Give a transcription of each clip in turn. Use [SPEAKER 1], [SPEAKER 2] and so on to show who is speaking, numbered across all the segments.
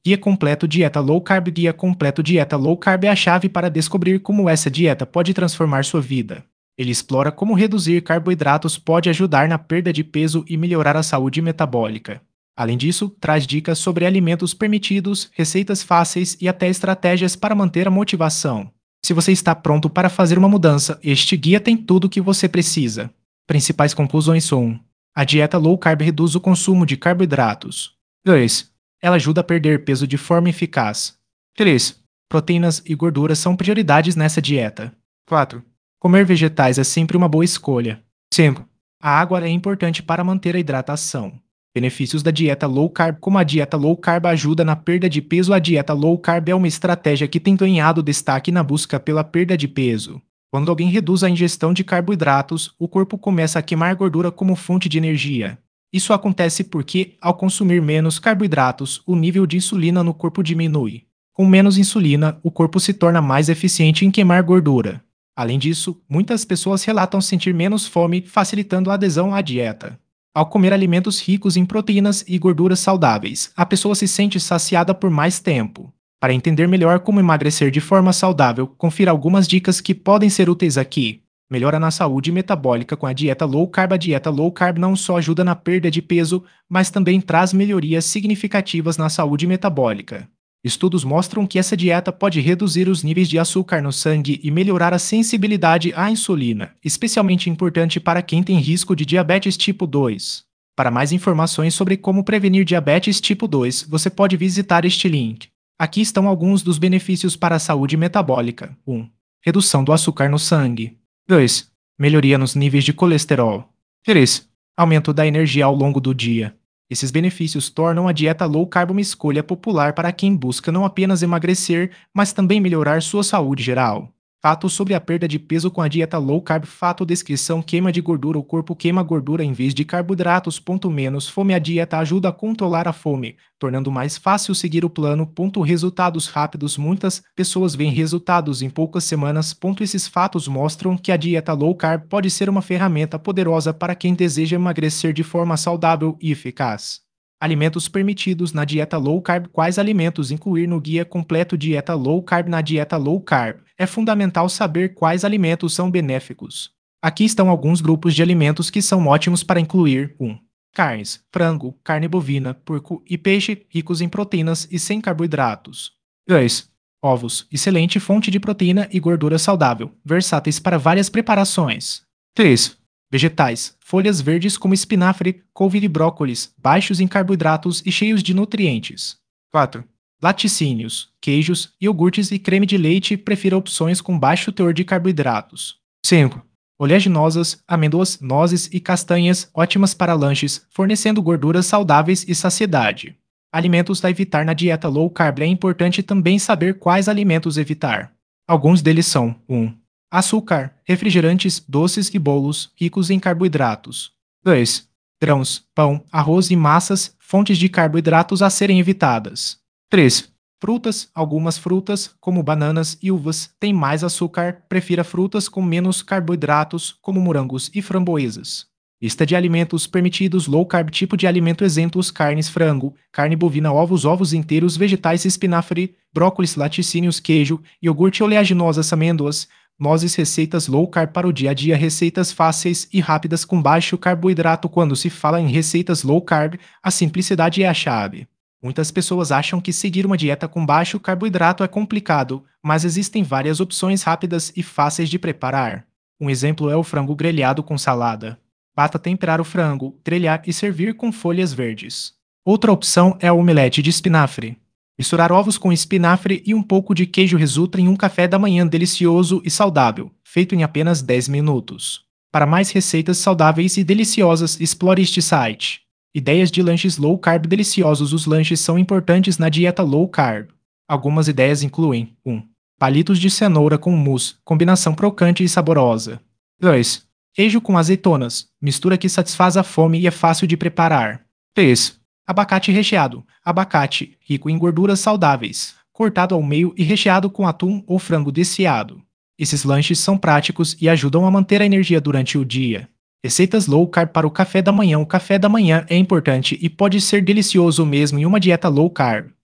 [SPEAKER 1] Guia completo dieta low carb. Guia completo dieta low carb é a chave para descobrir como essa dieta pode transformar sua vida. Ele explora como reduzir carboidratos pode ajudar na perda de peso e melhorar a saúde metabólica. Além disso, traz dicas sobre alimentos permitidos, receitas fáceis e até estratégias para manter a motivação. Se você está pronto para fazer uma mudança, este guia tem tudo o que você precisa. Principais conclusões são: 1. A dieta low carb reduz o consumo de carboidratos. 2. Ela ajuda a perder peso de forma eficaz. 3. Proteínas e gorduras são prioridades nessa dieta. 4. Comer vegetais é sempre uma boa escolha. 5. A água é importante para manter a hidratação. Benefícios da dieta low carb. Como a dieta low carb ajuda na perda de peso, a dieta low carb é uma estratégia que tem ganhado destaque na busca pela perda de peso. Quando alguém reduz a ingestão de carboidratos, o corpo começa a queimar gordura como fonte de energia. Isso acontece porque, ao consumir menos carboidratos, o nível de insulina no corpo diminui. Com menos insulina, o corpo se torna mais eficiente em queimar gordura. Além disso, muitas pessoas relatam sentir menos fome, facilitando a adesão à dieta. Ao comer alimentos ricos em proteínas e gorduras saudáveis, a pessoa se sente saciada por mais tempo. Para entender melhor como emagrecer de forma saudável, confira algumas dicas que podem ser úteis aqui. Melhora na saúde metabólica com a dieta low carb. A dieta low carb não só ajuda na perda de peso, mas também traz melhorias significativas na saúde metabólica. Estudos mostram que essa dieta pode reduzir os níveis de açúcar no sangue e melhorar a sensibilidade à insulina, especialmente importante para quem tem risco de diabetes tipo 2. Para mais informações sobre como prevenir diabetes tipo 2, você pode visitar este link. Aqui estão alguns dos benefícios para a saúde metabólica. 1. Redução do açúcar no sangue. 2. Melhoria nos níveis de colesterol. 3. Aumento da energia ao longo do dia. Esses benefícios tornam a dieta low carb uma escolha popular para quem busca não apenas emagrecer, mas também melhorar sua saúde geral. Fatos sobre a perda de peso com a dieta low carb. Fato: descrição: queima de gordura. O corpo queima gordura em vez de carboidratos. Menos fome. A dieta ajuda a controlar a fome, tornando mais fácil seguir o plano. Resultados rápidos. Muitas pessoas veem resultados em poucas semanas. Esses fatos mostram que a dieta low carb pode ser uma ferramenta poderosa para quem deseja emagrecer de forma saudável e eficaz. Alimentos permitidos na dieta low carb. Quais alimentos incluir no guia completo Dieta Low Carb? Na dieta low carb, é fundamental saber quais alimentos são benéficos. Aqui estão alguns grupos de alimentos que são ótimos para incluir. 1. Carnes: frango, carne bovina, porco e peixe, ricos em proteínas e sem carboidratos. 2. Ovos: excelente fonte de proteína e gordura saudável, versáteis para várias preparações. 3. Vegetais: folhas verdes como espinafre, couve e brócolis, baixos em carboidratos e cheios de nutrientes. 4. Laticínios: queijos, iogurtes e creme de leite. Prefira opções com baixo teor de carboidratos. 5. Oleaginosas, amêndoas, nozes e castanhas, ótimas para lanches, fornecendo gorduras saudáveis e saciedade. Alimentos a evitar na dieta low carb. É importante também saber quais alimentos evitar. Alguns deles são: 1. Açúcar, refrigerantes, doces e bolos, ricos em carboidratos. 2. Grãos, pão, arroz e massas, fontes de carboidratos a serem evitadas. 3. Frutas: algumas frutas, como bananas e uvas, têm mais açúcar. Prefira frutas com menos carboidratos, como morangos e framboesas. Lista de alimentos permitidos low carb. Tipo de alimento: exemplos: carnes, frango, carne bovina, ovos inteiros, vegetais, espinafre, brócolis, laticínios, queijo, iogurte, oleaginosas, amêndoas, nozes. Receitas low carb para o dia a dia: receitas fáceis e rápidas com baixo carboidrato. Quando se fala em receitas low carb, a simplicidade é a chave. Muitas pessoas acham que seguir uma dieta com baixo carboidrato é complicado, mas existem várias opções rápidas e fáceis de preparar. Um exemplo é o frango grelhado com salada. Basta temperar o frango, grelhar e servir com folhas verdes. Outra opção é o omelete de espinafre. Misturar ovos com espinafre e um pouco de queijo resulta em um café da manhã delicioso e saudável, feito em apenas 10 minutos. Para mais receitas saudáveis e deliciosas, explore este site. Ideias de lanches low carb deliciosos. Os lanches são importantes na dieta low carb. Algumas ideias incluem: 1. Palitos de cenoura com mousse, combinação crocante e saborosa. 2. Queijo com azeitonas, mistura que satisfaz a fome e é fácil de preparar. 3. Abacate recheado, abacate, rico em gorduras saudáveis, cortado ao meio e recheado com atum ou frango desfiado. Esses lanches são práticos e ajudam a manter a energia durante o dia. Receitas low carb para o café da manhã. O café da manhã é importante e pode ser delicioso mesmo em uma dieta low carb.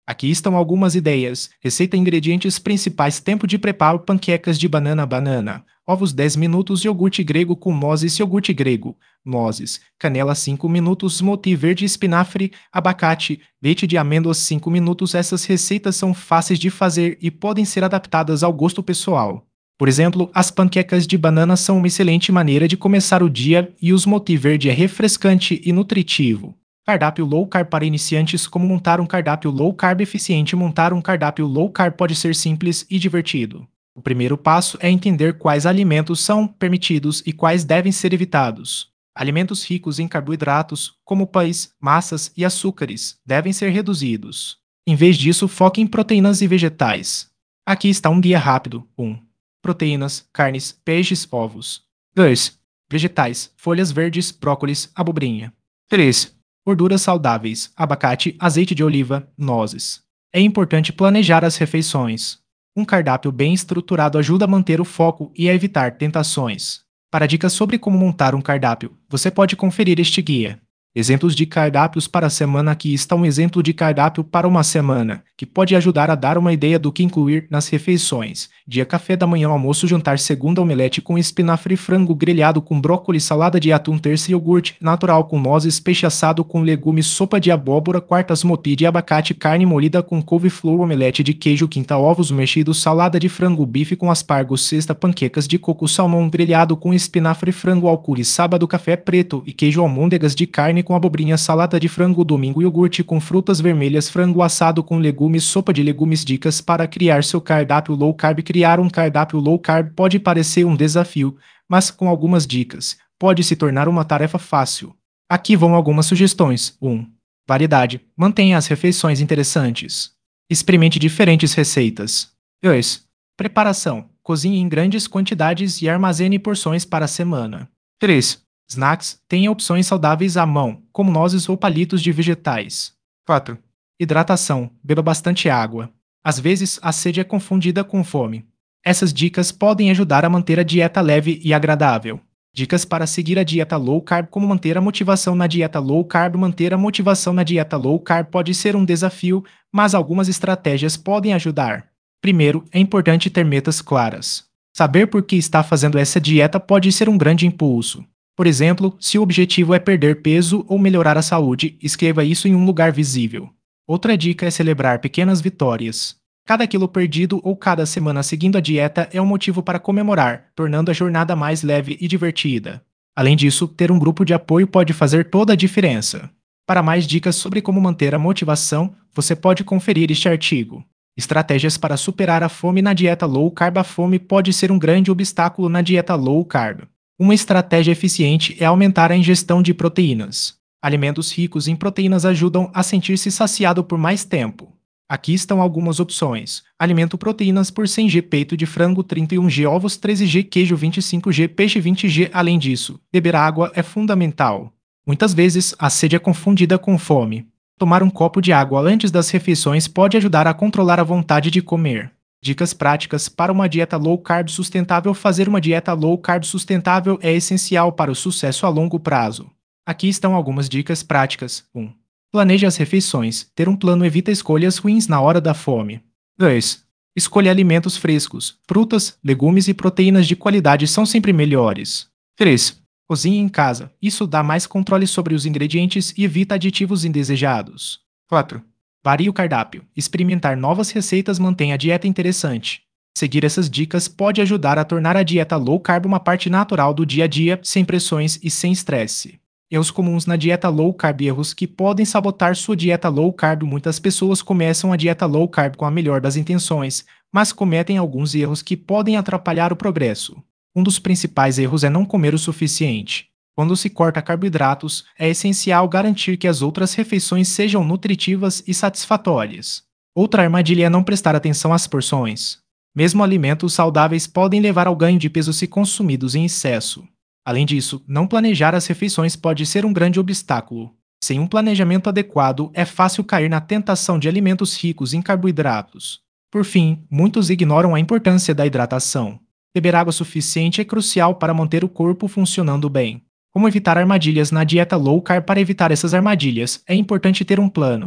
[SPEAKER 1] Aqui estão algumas ideias. Receita: ingredientes principais: tempo de preparo: panquecas de banana, ovos 10 minutos, iogurte grego com nozes, iogurte grego, nozes, canela 5 minutos, smoothie verde, espinafre, abacate, leite de amêndoas 5 minutos. Essas receitas são fáceis de fazer e podem ser adaptadas ao gosto pessoal. Por exemplo, as panquecas de banana são uma excelente maneira de começar o dia e o smoothie verde é refrescante e nutritivo. Cardápio low carb para iniciantes: como montar um cardápio low carb eficiente. Montar um cardápio low carb pode ser simples e divertido. O primeiro passo é entender quais alimentos são permitidos e quais devem ser evitados. Alimentos ricos em carboidratos, como pães, massas e açúcares, devem ser reduzidos. Em vez disso, foque em proteínas e vegetais. Aqui está um guia rápido. 1. Proteínas: carnes, peixes, ovos. 2. Vegetais: folhas verdes, brócolis, abobrinha. 3. Gorduras saudáveis: abacate, azeite de oliva, nozes. É importante planejar as refeições. Um cardápio bem estruturado ajuda a manter o foco e a evitar tentações. Para dicas sobre como montar um cardápio, você pode conferir este guia. Exemplos de cardápios para a semana. Aqui está um exemplo de cardápio para uma semana, que pode ajudar a dar uma ideia do que incluir nas refeições. Dia: café da manhã, almoço, jantar. Segunda: omelete com espinafre, frango grelhado com brócolis, salada de atum. Terça: iogurte natural com nozes, peixe assado com legumes, sopa de abóbora. Quarta: smoothie de abacate, carne moída com couve-flor, omelete de queijo. Quinta: ovos mexidos, salada de frango, bife com aspargos. Sexta: panquecas de coco, salmão grelhado com espinafre, frango al curry. Sábado: café preto e queijo, almôndegas de carne com abobrinha, salada de frango. Domingo: iogurte com frutas vermelhas, frango assado com legumes, sopa de legumes. Dicas para criar seu cardápio low carb. Criar um cardápio low carb pode parecer um desafio, mas com algumas dicas, pode se tornar uma tarefa fácil. Aqui vão algumas sugestões. 1. Variedade: mantenha as refeições interessantes. Experimente diferentes receitas. 2. Preparação: cozinhe em grandes quantidades e armazene porções para a semana. 3. Snacks: tenha opções saudáveis à mão, como nozes ou palitos de vegetais. 4. Hidratação: beba bastante água. Às vezes, a sede é confundida com fome. Essas dicas podem ajudar a manter a dieta leve e agradável. Dicas para seguir a dieta low carb: como manter a motivação na dieta low carb. Manter a motivação na dieta low carb pode ser um desafio, mas algumas estratégias podem ajudar. Primeiro, é importante ter metas claras. Saber por que está fazendo essa dieta pode ser um grande impulso. Por exemplo, se o objetivo é perder peso ou melhorar a saúde, escreva isso em um lugar visível. Outra dica é celebrar pequenas vitórias. Cada quilo perdido ou cada semana seguindo a dieta é um motivo para comemorar, tornando a jornada mais leve e divertida. Além disso, ter um grupo de apoio pode fazer toda a diferença. Para mais dicas sobre como manter a motivação, você pode conferir este artigo. Estratégias para superar a fome na dieta low carb. A fome pode ser um grande obstáculo na dieta low carb. Uma estratégia eficiente é aumentar a ingestão de proteínas. Alimentos ricos em proteínas ajudam a sentir-se saciado por mais tempo. Aqui estão algumas opções. Alimento: proteínas por 100 g, peito de frango 31 g, ovos 13 g, queijo 25 g, peixe 20 g. Além disso, beber água é fundamental. Muitas vezes, a sede é confundida com fome. Tomar um copo de água antes das refeições pode ajudar a controlar a vontade de comer. Dicas práticas para uma dieta low carb sustentável. Fazer uma dieta low carb sustentável é essencial para o sucesso a longo prazo. Aqui estão algumas dicas práticas. 1. Planeje as refeições. Ter um plano evita escolhas ruins na hora da fome. 2. Escolha alimentos frescos. Frutas, legumes e proteínas de qualidade são sempre melhores. 3. Cozinhe em casa. Isso dá mais controle sobre os ingredientes e evita aditivos indesejados. 4. Varie o cardápio. Experimentar novas receitas mantém a dieta interessante. Seguir essas dicas pode ajudar a tornar a dieta low carb uma parte natural do dia a dia, sem pressões e sem estresse. Erros comuns na dieta low carb. Erros que podem sabotar sua dieta low carb. Muitas pessoas começam a dieta low carb com a melhor das intenções, mas cometem alguns erros que podem atrapalhar o progresso. Um dos principais erros é não comer o suficiente. Quando se corta carboidratos, é essencial garantir que as outras refeições sejam nutritivas e satisfatórias. Outra armadilha é não prestar atenção às porções. Mesmo alimentos saudáveis podem levar ao ganho de peso se consumidos em excesso. Além disso, não planejar as refeições pode ser um grande obstáculo. Sem um planejamento adequado, é fácil cair na tentação de alimentos ricos em carboidratos. Por fim, muitos ignoram a importância da hidratação. Beber água suficiente é crucial para manter o corpo funcionando bem. Como evitar armadilhas na dieta low carb? Para evitar essas armadilhas, é importante ter um plano.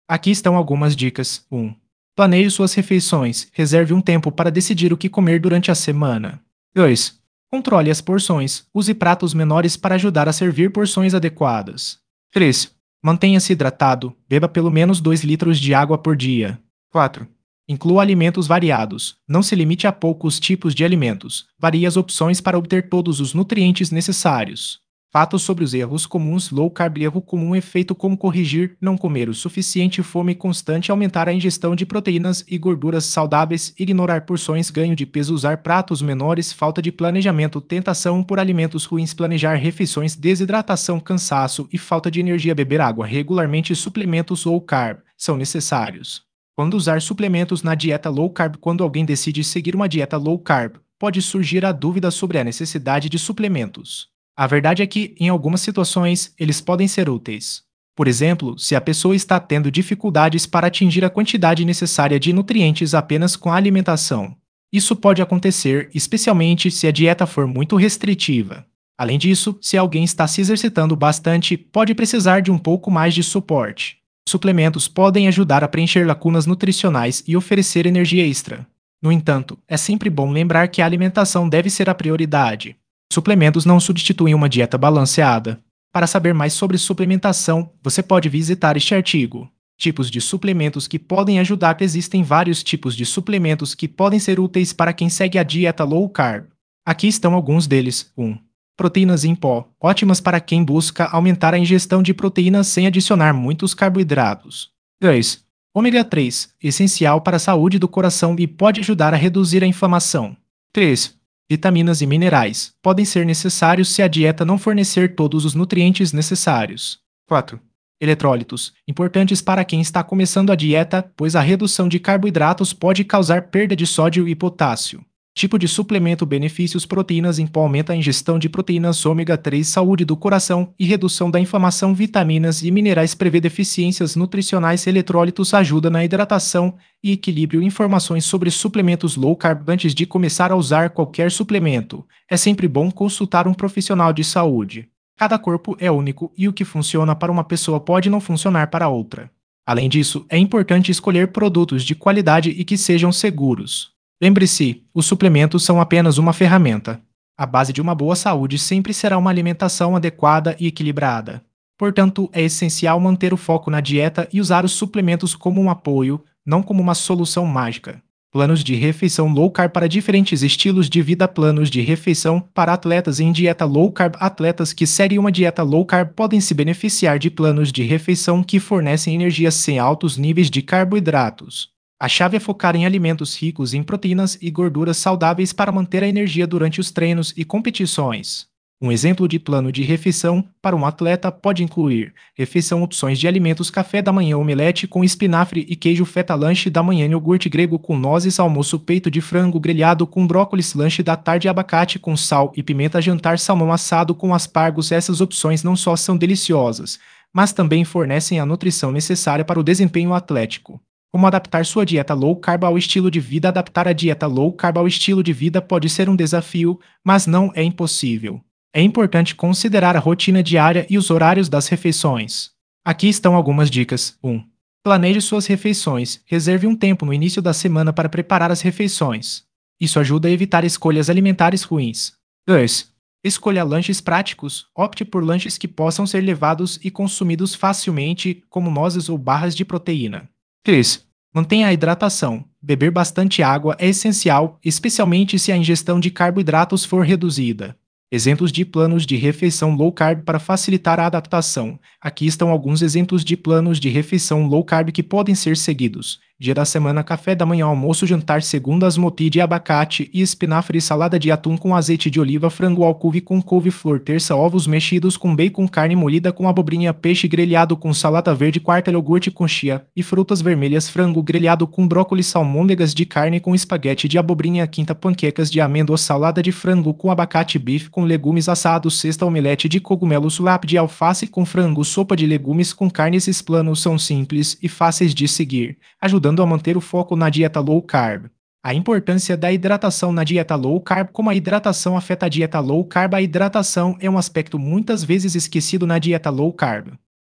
[SPEAKER 1] Aqui estão algumas dicas. 1. Planeje suas refeições. Reserve um tempo para decidir o que comer durante a semana. 2. Controle as porções. Use pratos menores para ajudar a servir porções adequadas. 3. Mantenha-se hidratado. Beba pelo menos 2 litros de água por dia. 4. Inclua alimentos variados. Não se limite a poucos tipos de alimentos. Varie as opções para obter todos os nutrientes necessários. Fatos sobre os erros comuns. Low carb. Erro comum: efeito como corrigir: não comer o suficiente, fome constante, aumentar a ingestão de proteínas e gorduras saudáveis, ignorar porções, ganho de peso, usar pratos menores, falta de planejamento, tentação por alimentos ruins, planejar refeições, desidratação, cansaço e falta de energia, beber água regularmente. Suplementos low carb são necessários. Quando usar suplementos na dieta low carb? Quando alguém decide seguir uma dieta low carb, pode surgir a dúvida sobre a necessidade de suplementos. A verdade é que, em algumas situações, eles podem ser úteis. Por exemplo, se a pessoa está tendo dificuldades para atingir a quantidade necessária de nutrientes apenas com a alimentação. Isso pode acontecer, especialmente se a dieta for muito restritiva. Além disso, se alguém está se exercitando bastante, pode precisar de um pouco mais de suporte. Suplementos podem ajudar a preencher lacunas nutricionais e oferecer energia extra. No entanto, é sempre bom lembrar que a alimentação deve ser a prioridade. Suplementos não substituem uma dieta balanceada. Para saber mais sobre suplementação, você pode visitar este artigo. Tipos de suplementos que podem ajudar. Existem vários tipos de suplementos que podem ser úteis para quem segue a dieta low carb. Aqui estão alguns deles. 1. Proteínas em pó, ótimas para quem busca aumentar a ingestão de proteínas sem adicionar muitos carboidratos. 2. Ômega 3, essencial para a saúde do coração e pode ajudar a reduzir a inflamação. 3. Vitaminas e minerais, podem ser necessários se a dieta não fornecer todos os nutrientes necessários. 4. Eletrólitos, importantes para quem está começando a dieta, pois a redução de carboidratos pode causar perda de sódio e potássio. Tipo de suplemento: benefícios: proteínas em pó, aumenta a ingestão de proteínas, ômega 3, saúde do coração e redução da inflamação, vitaminas e minerais, prevê deficiências nutricionais, eletrólitos, ajuda na hidratação e equilíbrio. Informações sobre suplementos low carb: antes de começar a usar qualquer suplemento, é sempre bom consultar um profissional de saúde. Cada corpo é único e o que funciona para uma pessoa pode não funcionar para outra. Além disso, é importante escolher produtos de qualidade e que sejam seguros. Lembre-se, os suplementos são apenas uma ferramenta. A base de uma boa saúde sempre será uma alimentação adequada e equilibrada. Portanto, é essencial manter o foco na dieta e usar os suplementos como um apoio, não como uma solução mágica. Planos de refeição low carb para diferentes estilos de vida. Planos de refeição para atletas em dieta low carb. Atletas que seguem uma dieta low carb podem se beneficiar de planos de refeição que fornecem energia sem altos níveis de carboidratos. A chave é focar em alimentos ricos em proteínas e gorduras saudáveis para manter a energia durante os treinos e competições. Um exemplo de plano de refeição para um atleta pode incluir refeição: opções de alimentos: café da manhã, omelete com espinafre e queijo, feta; lanche da manhã, iogurte grego com nozes; almoço, peito de frango grelhado com brócolis; lanche da tarde, abacate com sal e pimenta; jantar, salmão assado com aspargos. Essas opções não só são deliciosas, mas também fornecem a nutrição necessária para o desempenho atlético. Como adaptar sua dieta low carb ao estilo de vida? Adaptar a dieta low carb ao estilo de vida pode ser um desafio, mas não é impossível. É importante considerar a rotina diária e os horários das refeições. Aqui estão algumas dicas. 1. Planeje suas refeições. Reserve um tempo no início da semana para preparar as refeições. Isso ajuda a evitar escolhas alimentares ruins. 2. Escolha lanches práticos. Opte por lanches que possam ser levados e consumidos facilmente, como nozes ou barras de proteína. 3. Mantenha a hidratação. Beber bastante água é essencial, especialmente se a ingestão de carboidratos for reduzida. Exemplos de planos de refeição low carb para facilitar a adaptação. Aqui estão alguns exemplos de planos de refeição low carb que podem ser seguidos. Dia da semana: café da manhã, almoço, jantar; segunda, smoothie de abacate e espinafre, salada de atum com azeite de oliva, frango ao couve com couve-flor; terça, ovos mexidos com bacon, carne moída com abobrinha, peixe grelhado com salada verde; quarta, iogurte com chia e frutas vermelhas, frango grelhado com brócolis, salmôndegas de carne com espaguete de abobrinha; quinta, panquecas de amêndoas, salada de frango com abacate, bife com legumes assados; sexta, omelete de cogumelos, lápide de alface com frango, sopa de legumes com carne. Esses planos são simples e fáceis de seguir, ajudando a manter o foco na dieta low carb. A importância da hidratação na dieta low carb. Como a hidratação afeta a dieta low carb? A hidratação é um aspecto muitas vezes esquecido na dieta low carb.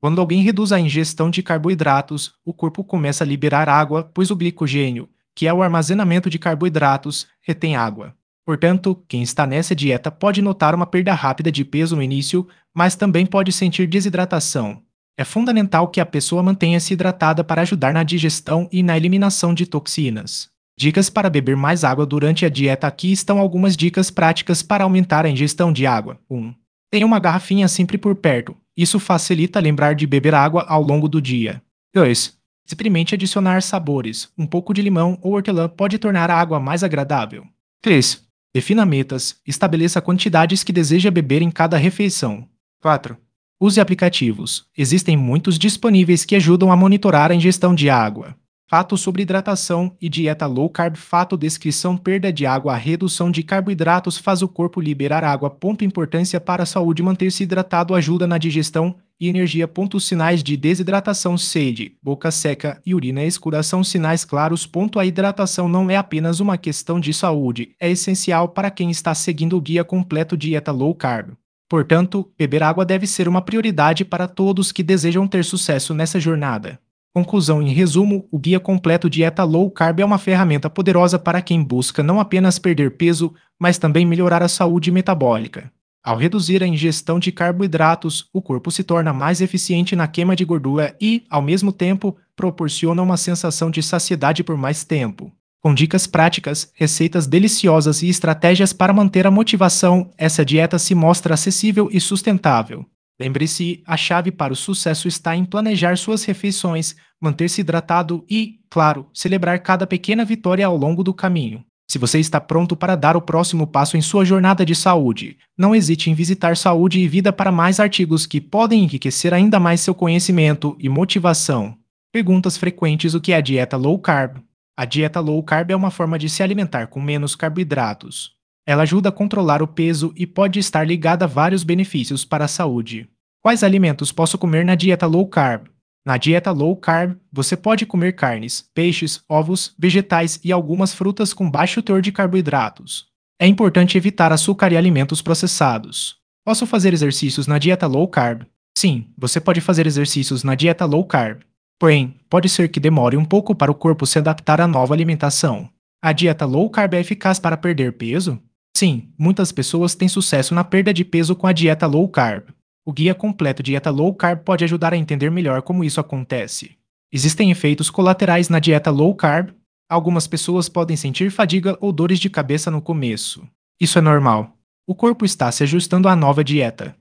[SPEAKER 1] Quando alguém reduz a ingestão de carboidratos, o corpo começa a liberar água, pois o glicogênio, que é o armazenamento de carboidratos, retém água. Portanto, quem está nessa dieta pode notar uma perda rápida de peso no início, mas também pode sentir desidratação. É fundamental que a pessoa mantenha-se hidratada para ajudar na digestão e na eliminação de toxinas. Dicas para beber mais água durante a dieta. Aqui estão algumas dicas práticas para aumentar a ingestão de água. 1. Tenha uma garrafinha sempre por perto. Isso facilita lembrar de beber água ao longo do dia. 2. Experimente adicionar sabores. Um pouco de limão ou hortelã pode tornar a água mais agradável. 3. Defina metas. Estabeleça quantidades que deseja beber em cada refeição. 4. Use aplicativos. Existem muitos disponíveis que ajudam a monitorar a ingestão de água. Fato sobre hidratação e dieta low carb. Fato: descrição: perda de água. A redução de carboidratos faz o corpo liberar água. Ponto: importância para a saúde: manter-se hidratado ajuda na digestão e energia. Ponto: sinais de desidratação: sede, boca seca e urina escura são sinais claros. Ponto: a hidratação não é apenas uma questão de saúde, é essencial para quem está seguindo o guia completo dieta low carb. Portanto, beber água deve ser uma prioridade para todos que desejam ter sucesso nessa jornada. Conclusão: em resumo, o guia completo dieta low carb é uma ferramenta poderosa para quem busca não apenas perder peso, mas também melhorar a saúde metabólica. Ao reduzir a ingestão de carboidratos, o corpo se torna mais eficiente na queima de gordura e, ao mesmo tempo, proporciona uma sensação de saciedade por mais tempo. Com dicas práticas, receitas deliciosas e estratégias para manter a motivação, essa dieta se mostra acessível e sustentável. Lembre-se, a chave para o sucesso está em planejar suas refeições, manter-se hidratado e, claro, celebrar cada pequena vitória ao longo do caminho. Se você está pronto para dar o próximo passo em sua jornada de saúde, não hesite em visitar Saúde e Vida para mais artigos que podem enriquecer ainda mais seu conhecimento e motivação. Perguntas frequentes: o que é a dieta low carb? A dieta low carb é uma forma de se alimentar com menos carboidratos. Ela ajuda a controlar o peso e pode estar ligada a vários benefícios para a saúde. Quais alimentos posso comer na dieta low carb? Na dieta low carb, você pode comer carnes, peixes, ovos, vegetais e algumas frutas com baixo teor de carboidratos. É importante evitar açúcar e alimentos processados. Posso fazer exercícios na dieta low carb? Sim, você pode fazer exercícios na dieta low carb. Porém, pode ser que demore um pouco para o corpo se adaptar à nova alimentação. A dieta low carb é eficaz para perder peso? Sim, muitas pessoas têm sucesso na perda de peso com a dieta low carb. O guia completo Dieta Low Carb pode ajudar a entender melhor como isso acontece. Existem efeitos colaterais na dieta low carb. Algumas pessoas podem sentir fadiga ou dores de cabeça no começo. Isso é normal. O corpo está se ajustando à nova dieta.